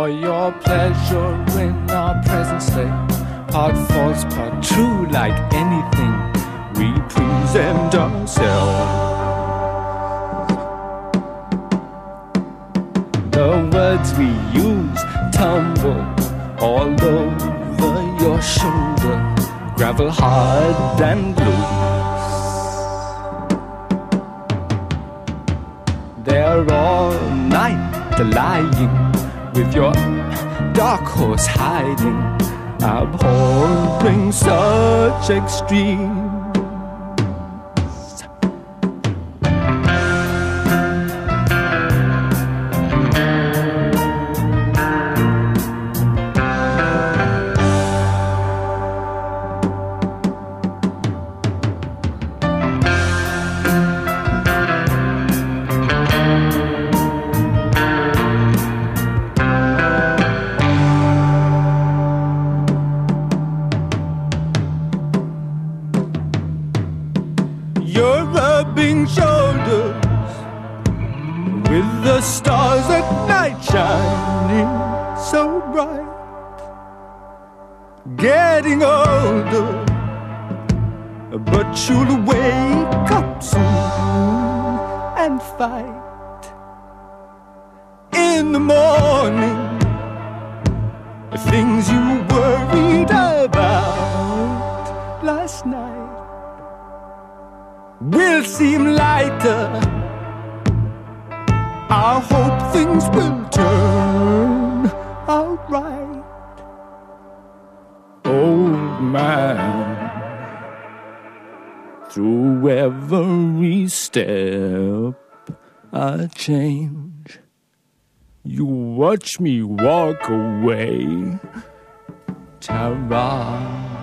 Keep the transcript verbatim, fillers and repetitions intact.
for your pleasure in our present state. Part false, part true, like anything we present ourselves. The words we use tumble all over your shoulder, gravel hard and loose. They're all night lying with your dark horse hiding, abhorring such extreme. Getting older, but you'll wake up soon and fight. In the morning, the things you worried about last night will seem lighter. I hope things will turn out right. Old man, through every step I change, you watch me walk away. Ta-ra.